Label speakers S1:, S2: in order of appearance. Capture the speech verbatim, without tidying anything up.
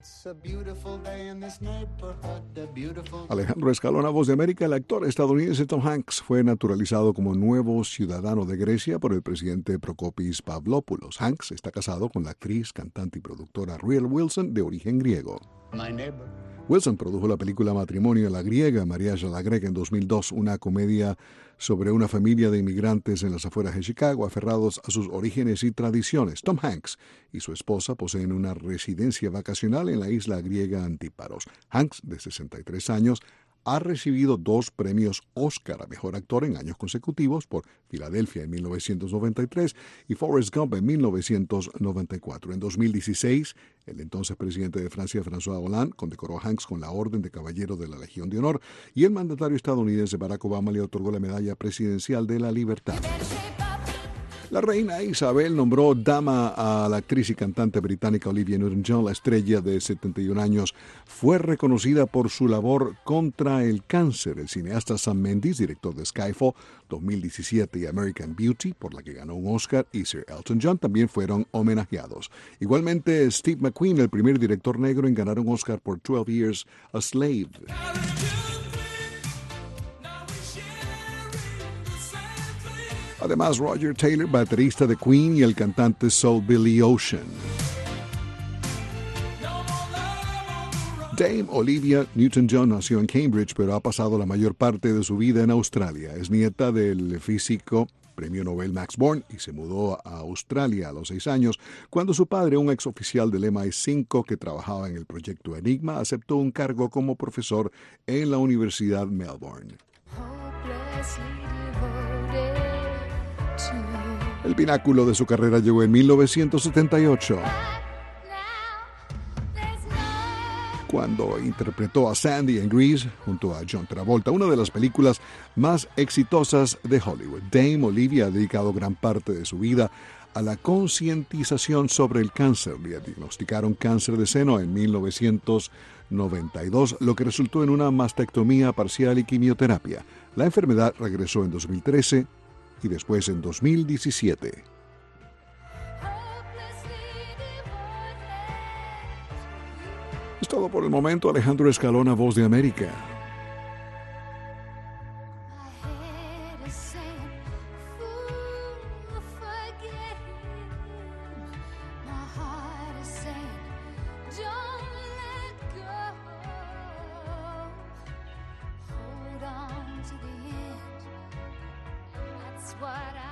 S1: Alejandro Escalona, Voz de América. El actor estadounidense Tom Hanks fue naturalizado como nuevo ciudadano de Grecia por el presidente Prokopis Pavlopoulos. Hanks está casado con la actriz, cantante y productora Rebel Wilson, de origen griego. Wilson produjo la película Matrimonio a la griega, Mariage a la greca, en dos mil dos, una comedia sobre una familia de inmigrantes en las afueras de Chicago aferrados a sus orígenes y tradiciones. Tom Hanks y su esposa poseen una residencia vacacional en la isla griega Antíparos. Hanks, de sesenta y tres años, ha recibido dos premios Oscar a Mejor Actor en años consecutivos por Filadelfia en mil novecientos noventa y tres y Forrest Gump en mil novecientos noventa y cuatro. En dos mil dieciséis, el entonces presidente de Francia, François Hollande, condecoró a Hanks con la Orden de Caballero de la Legión de Honor y el mandatario estadounidense Barack Obama le otorgó la Medalla Presidencial de la Libertad. La reina Isabel nombró dama a la actriz y cantante británica Olivia Newton-John. La estrella de setenta y un años fue reconocida por su labor contra el cáncer. El cineasta Sam Mendes, director de Skyfall dos mil diecisiete y American Beauty, por la que ganó un Oscar, y Sir Elton John también fueron homenajeados. Igualmente, Steve McQueen, el primer director negro en ganar un Oscar por twelve Years a Slave. Además, Roger Taylor, baterista de Queen, y el cantante soul Billy Ocean. Dame Olivia Newton-John nació en Cambridge, pero ha pasado la mayor parte de su vida en Australia. Es nieta del físico premio Nobel Max Born y se mudó a Australia a los seis años cuando su padre, un exoficial del M I cinco que trabajaba en el proyecto Enigma, aceptó un cargo como profesor en la Universidad Melbourne. El pináculo de su carrera llegó en mil novecientos setenta y ocho, cuando interpretó a Sandy en Grease junto a John Travolta, una de las películas más exitosas de Hollywood. Dame Olivia ha dedicado gran parte de su vida a la concientización sobre el cáncer. Le diagnosticaron cáncer de seno en mil novecientos noventa y dos, lo que resultó en una mastectomía parcial y quimioterapia. La enfermedad regresó en dos mil trece y después en dos mil diecisiete. Es todo por el momento. Alejandro Escalona, Voz de América.
S2: What I